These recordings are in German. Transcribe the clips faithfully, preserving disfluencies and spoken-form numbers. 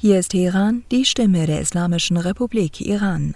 Hier ist Teheran, die Stimme der Islamischen Republik Iran.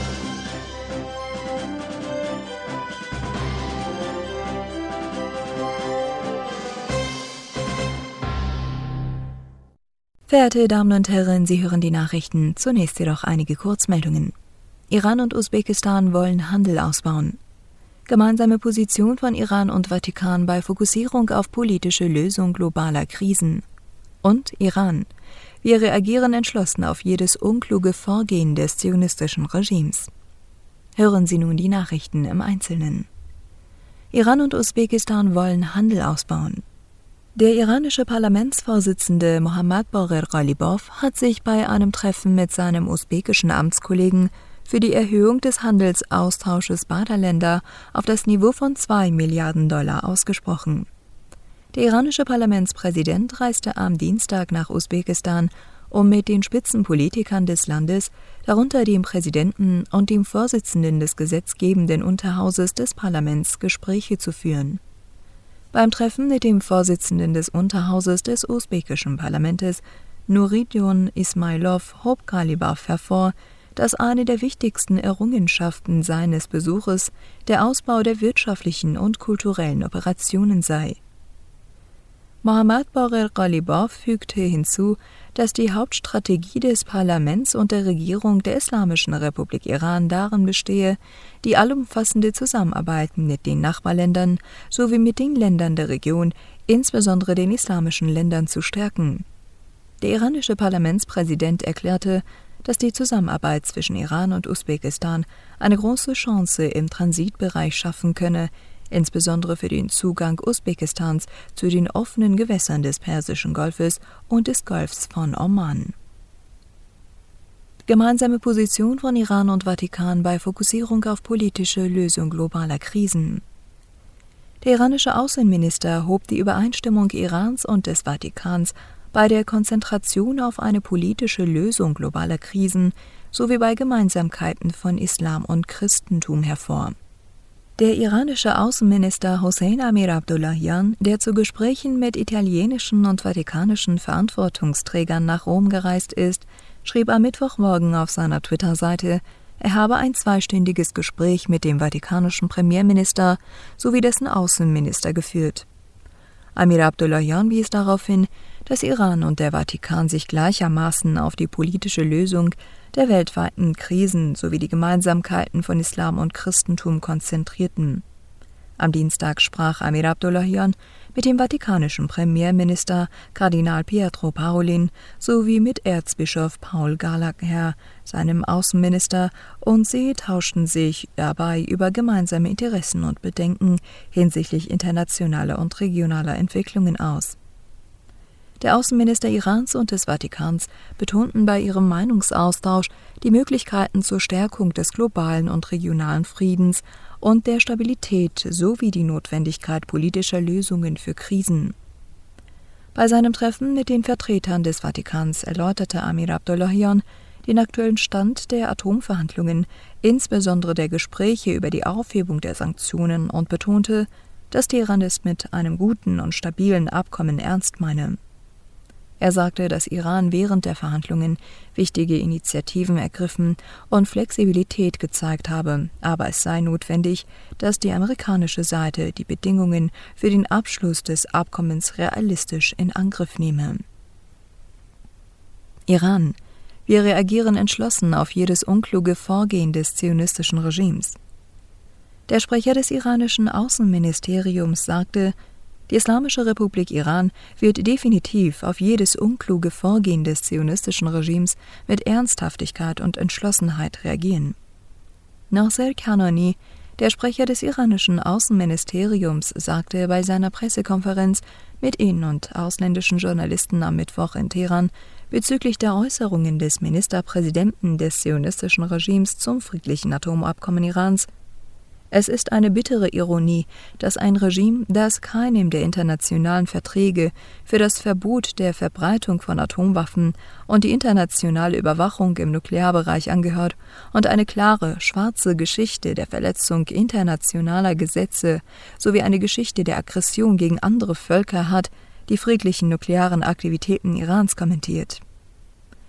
Verehrte Damen und Herren, Sie hören die Nachrichten. Zunächst jedoch einige Kurzmeldungen. Iran und Usbekistan wollen Handel ausbauen. Gemeinsame Position von Iran und Vatikan bei Fokussierung auf politische Lösung globaler Krisen. Und Iran. Wir reagieren entschlossen auf jedes unkluge Vorgehen des zionistischen Regimes. Hören Sie nun die Nachrichten im Einzelnen. Iran und Usbekistan wollen Handel ausbauen. Der iranische Parlamentsvorsitzende Mohammad Bagher Ghalibaf hat sich bei einem Treffen mit seinem usbekischen Amtskollegen für die Erhöhung des Handelsaustausches beider Länder auf das Niveau von zwei Milliarden Dollar ausgesprochen. Der iranische Parlamentspräsident reiste am Dienstag nach Usbekistan, um mit den Spitzenpolitikern des Landes, darunter dem Präsidenten und dem Vorsitzenden des gesetzgebenden Unterhauses des Parlaments, Gespräche zu führen. Beim Treffen mit dem Vorsitzenden des Unterhauses des usbekischen Parlaments, Nuridjon Ismailov, hob Ghalibaf hervor, dass eine der wichtigsten Errungenschaften seines Besuches der Ausbau der wirtschaftlichen und kulturellen Operationen sei. Mohammad Bagher Ghalibaf fügte hinzu, dass die Hauptstrategie des Parlaments und der Regierung der Islamischen Republik Iran darin bestehe, die allumfassende Zusammenarbeit mit den Nachbarländern sowie mit den Ländern der Region, insbesondere den islamischen Ländern, zu stärken. Der iranische Parlamentspräsident erklärte, dass die Zusammenarbeit zwischen Iran und Usbekistan eine große Chance im Transitbereich schaffen könne, insbesondere für den Zugang Usbekistans zu den offenen Gewässern des Persischen Golfes und des Golfs von Oman. Gemeinsame Position von Iran und Vatikan bei Fokussierung auf politische Lösung globaler Krisen. Der iranische Außenminister hob die Übereinstimmung Irans und des Vatikans bei der Konzentration auf eine politische Lösung globaler Krisen sowie bei Gemeinsamkeiten von Islam und Christentum hervor. Der iranische Außenminister Hossein Amir Abdollahian, der zu Gesprächen mit italienischen und vatikanischen Verantwortungsträgern nach Rom gereist ist, schrieb am Mittwochmorgen auf seiner Twitter-Seite, er habe ein zweistündiges Gespräch mit dem vatikanischen Premierminister sowie dessen Außenminister geführt. Amir Abdollahian wies darauf hin, dass Iran und der Vatikan sich gleichermaßen auf die politische Lösung der weltweiten Krisen sowie die Gemeinsamkeiten von Islam und Christentum konzentrierten. Am Dienstag sprach Amir Abdollahian mit dem vatikanischen Premierminister Kardinal Pietro Parolin sowie mit Erzbischof Paul Gallagher, seinem Außenminister, und sie tauschten sich dabei über gemeinsame Interessen und Bedenken hinsichtlich internationaler und regionaler Entwicklungen aus. Der Außenminister Irans und des Vatikans betonten bei ihrem Meinungsaustausch die Möglichkeiten zur Stärkung des globalen und regionalen Friedens und der Stabilität sowie die Notwendigkeit politischer Lösungen für Krisen. Bei seinem Treffen mit den Vertretern des Vatikans erläuterte Amir Abdollahian den aktuellen Stand der Atomverhandlungen, insbesondere der Gespräche über die Aufhebung der Sanktionen, und betonte, dass Teheran es mit einem guten und stabilen Abkommen ernst meine. Er sagte, dass Iran während der Verhandlungen wichtige Initiativen ergriffen und Flexibilität gezeigt habe, aber es sei notwendig, dass die amerikanische Seite die Bedingungen für den Abschluss des Abkommens realistisch in Angriff nehme. Iran. Wir reagieren entschlossen auf jedes unkluge Vorgehen des zionistischen Regimes. Der Sprecher des iranischen Außenministeriums sagte, die Islamische Republik Iran wird definitiv auf jedes unkluge Vorgehen des zionistischen Regimes mit Ernsthaftigkeit und Entschlossenheit reagieren. Nasser Kanani, der Sprecher des iranischen Außenministeriums, sagte bei seiner Pressekonferenz mit in- und ausländischen Journalisten am Mittwoch in Teheran bezüglich der Äußerungen des Ministerpräsidenten des zionistischen Regimes zum friedlichen Atomabkommen Irans: Es ist eine bittere Ironie, dass ein Regime, das keinem der internationalen Verträge für das Verbot der Verbreitung von Atomwaffen und die internationale Überwachung im Nuklearbereich angehört und eine klare, schwarze Geschichte der Verletzung internationaler Gesetze sowie eine Geschichte der Aggression gegen andere Völker hat, die friedlichen nuklearen Aktivitäten Irans kommentiert.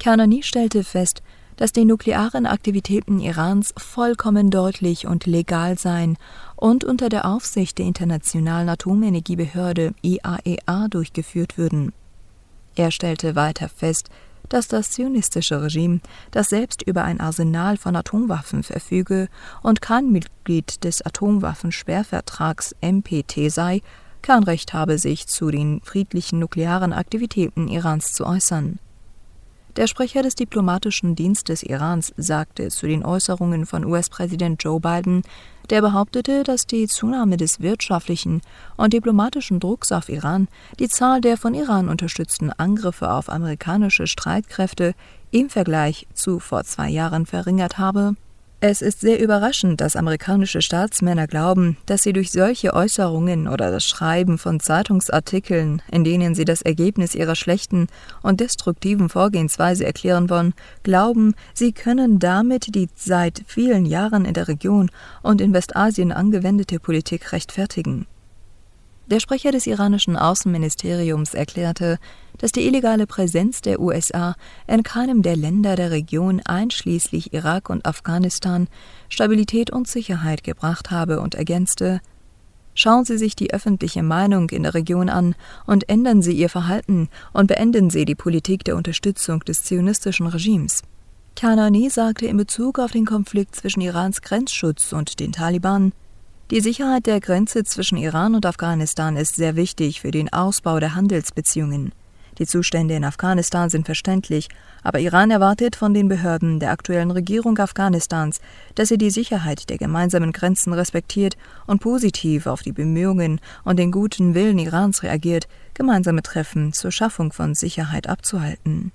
Kanani stellte fest, dass die nuklearen Aktivitäten Irans vollkommen deutlich und legal seien und unter der Aufsicht der Internationalen Atomenergiebehörde I A E A durchgeführt würden. Er stellte weiter fest, dass das zionistische Regime, das selbst über ein Arsenal von Atomwaffen verfüge und kein Mitglied des Atomwaffensperrvertrags N P T sei, kein Recht habe, sich zu den friedlichen nuklearen Aktivitäten Irans zu äußern. Der Sprecher des diplomatischen Dienstes Irans sagte zu den Äußerungen von U S-Präsident Joe Biden, der behauptete, dass die Zunahme des wirtschaftlichen und diplomatischen Drucks auf Iran die Zahl der von Iran unterstützten Angriffe auf amerikanische Streitkräfte im Vergleich zu vor zwei Jahren verringert habe. Es ist sehr überraschend, dass amerikanische Staatsmänner glauben, dass sie durch solche Äußerungen oder das Schreiben von Zeitungsartikeln, in denen sie das Ergebnis ihrer schlechten und destruktiven Vorgehensweise erklären wollen, glauben, sie können damit die seit vielen Jahren in der Region und in Westasien angewendete Politik rechtfertigen. Der Sprecher des iranischen Außenministeriums erklärte, dass die illegale Präsenz der U S A in keinem der Länder der Region einschließlich Irak und Afghanistan Stabilität und Sicherheit gebracht habe und ergänzte: Schauen Sie sich die öffentliche Meinung in der Region an und ändern Sie Ihr Verhalten und beenden Sie die Politik der Unterstützung des zionistischen Regimes. Kanani sagte in Bezug auf den Konflikt zwischen Irans Grenzschutz und den Taliban: Die Sicherheit der Grenze zwischen Iran und Afghanistan ist sehr wichtig für den Ausbau der Handelsbeziehungen. Die Zustände in Afghanistan sind verständlich, aber Iran erwartet von den Behörden der aktuellen Regierung Afghanistans, dass sie die Sicherheit der gemeinsamen Grenzen respektiert und positiv auf die Bemühungen und den guten Willen Irans reagiert, gemeinsame Treffen zur Schaffung von Sicherheit abzuhalten.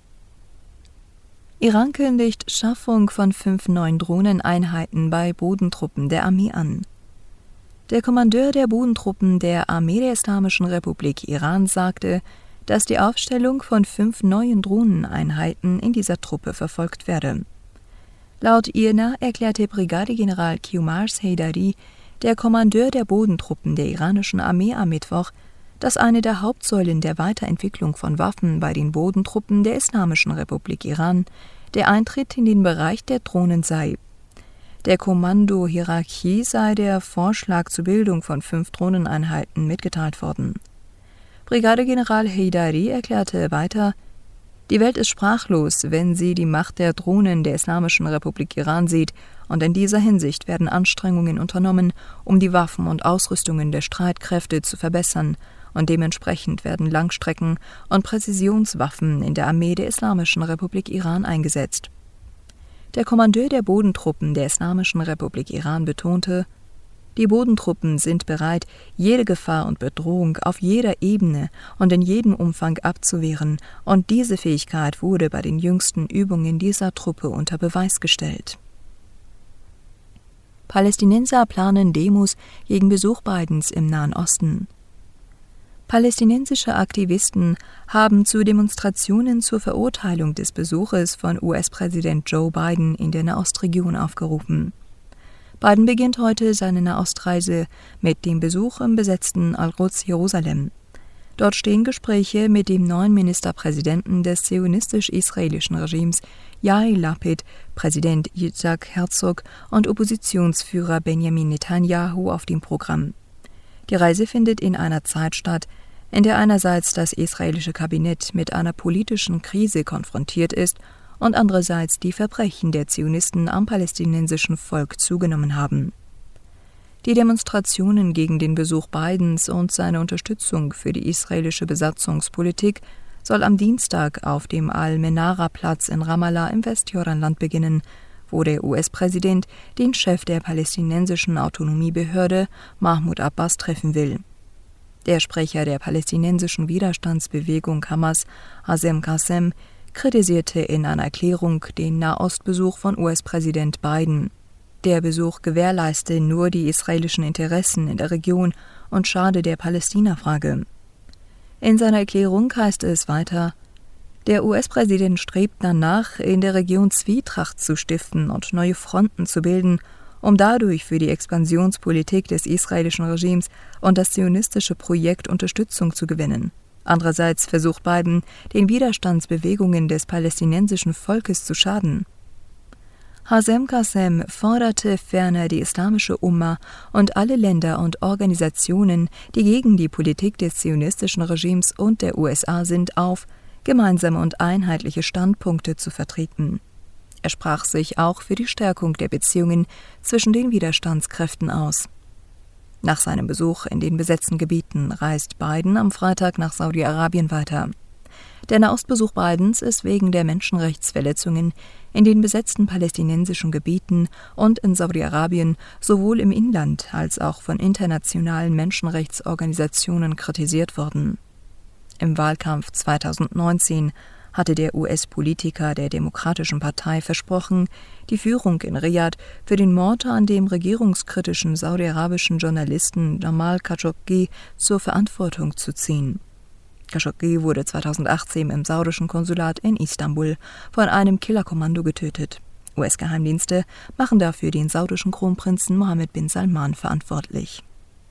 Iran kündigt Schaffung von fünf neuen Drohneneinheiten bei Bodentruppen der Armee an. Der Kommandeur der Bodentruppen der Armee der Islamischen Republik Iran sagte, dass die Aufstellung von fünf neuen Drohneneinheiten in dieser Truppe verfolgt werde. Laut I N A erklärte Brigadegeneral Qiumars Heydari, der Kommandeur der Bodentruppen der iranischen Armee, am Mittwoch, dass eine der Hauptsäulen der Weiterentwicklung von Waffen bei den Bodentruppen der Islamischen Republik Iran der Eintritt in den Bereich der Drohnen sei. Der Kommandohierarchie sei der Vorschlag zur Bildung von fünf Drohneneinheiten mitgeteilt worden. Brigadegeneral Heydari erklärte weiter: Die Welt ist sprachlos, wenn sie die Macht der Drohnen der Islamischen Republik Iran sieht, und in dieser Hinsicht werden Anstrengungen unternommen, um die Waffen und Ausrüstungen der Streitkräfte zu verbessern, und dementsprechend werden Langstrecken- und Präzisionswaffen in der Armee der Islamischen Republik Iran eingesetzt. Der Kommandeur der Bodentruppen der Islamischen Republik Iran betonte: Die Bodentruppen sind bereit, jede Gefahr und Bedrohung auf jeder Ebene und in jedem Umfang abzuwehren, und diese Fähigkeit wurde bei den jüngsten Übungen dieser Truppe unter Beweis gestellt. Palästinenser planen Demos gegen Besuch Bidens im Nahen Osten. Palästinensische Aktivisten haben zu Demonstrationen zur Verurteilung des Besuches von U S-Präsident Joe Biden in der Nahostregion aufgerufen. Biden beginnt heute seine Nahostreise mit dem Besuch im besetzten Al-Quds Jerusalem. Dort stehen Gespräche mit dem neuen Ministerpräsidenten des zionistisch-israelischen Regimes, Yair Lapid, Präsident Yitzhak Herzog und Oppositionsführer Benjamin Netanyahu auf dem Programm. Die Reise findet in einer Zeit statt, in der einerseits das israelische Kabinett mit einer politischen Krise konfrontiert ist und andererseits die Verbrechen der Zionisten am palästinensischen Volk zugenommen haben. Die Demonstrationen gegen den Besuch Bidens und seine Unterstützung für die israelische Besatzungspolitik soll am Dienstag auf dem Al-Menara-Platz in Ramallah im Westjordanland beginnen, wo der U S-Präsident den Chef der palästinensischen Autonomiebehörde, Mahmoud Abbas, treffen will. Der Sprecher der palästinensischen Widerstandsbewegung Hamas, Hazem Qassem, kritisierte in einer Erklärung den Nahostbesuch von U S-Präsident Biden. Der Besuch gewährleiste nur die israelischen Interessen in der Region und schade der Palästina-Frage. In seiner Erklärung heißt es weiter: Der U S-Präsident strebt danach, in der Region Zwietracht zu stiften und neue Fronten zu bilden, um dadurch für die Expansionspolitik des israelischen Regimes und das zionistische Projekt Unterstützung zu gewinnen. Andererseits versucht Biden, den Widerstandsbewegungen des palästinensischen Volkes zu schaden. Hazem Qassem forderte ferner die islamische Umma und alle Länder und Organisationen, die gegen die Politik des zionistischen Regimes und der U S A sind, auf, gemeinsame und einheitliche Standpunkte zu vertreten. Er sprach sich auch für die Stärkung der Beziehungen zwischen den Widerstandskräften aus. Nach seinem Besuch in den besetzten Gebieten reist Biden am Freitag nach Saudi-Arabien weiter. Der Nahostbesuch Bidens ist wegen der Menschenrechtsverletzungen in den besetzten palästinensischen Gebieten und in Saudi-Arabien sowohl im Inland als auch von internationalen Menschenrechtsorganisationen kritisiert worden. Im Wahlkampf zweitausendneunzehn hatte der U S-Politiker der Demokratischen Partei versprochen, die Führung in Riad für den Mord an dem regierungskritischen saudi-arabischen Journalisten Jamal Khashoggi zur Verantwortung zu ziehen. Khashoggi wurde zweitausendachtzehn im saudischen Konsulat in Istanbul von einem Killerkommando getötet. U S-Geheimdienste machen dafür den saudischen Kronprinzen Mohammed bin Salman verantwortlich.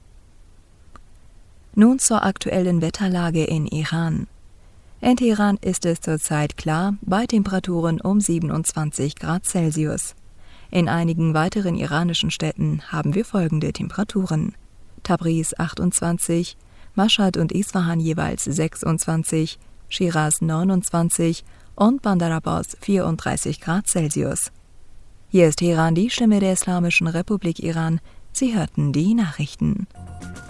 Nun zur aktuellen Wetterlage in Iran. In Teheran ist es zurzeit klar, bei Temperaturen um siebenundzwanzig Grad Celsius. In einigen weiteren iranischen Städten haben wir folgende Temperaturen: Tabriz achtundzwanzig, Mashhad und Isfahan jeweils sechsundzwanzig, Schiraz neunundzwanzig und Bandar Abbas vierunddreißig Grad Celsius. Hier ist Teheran, die Stimme der Islamischen Republik Iran. Sie hörten die Nachrichten.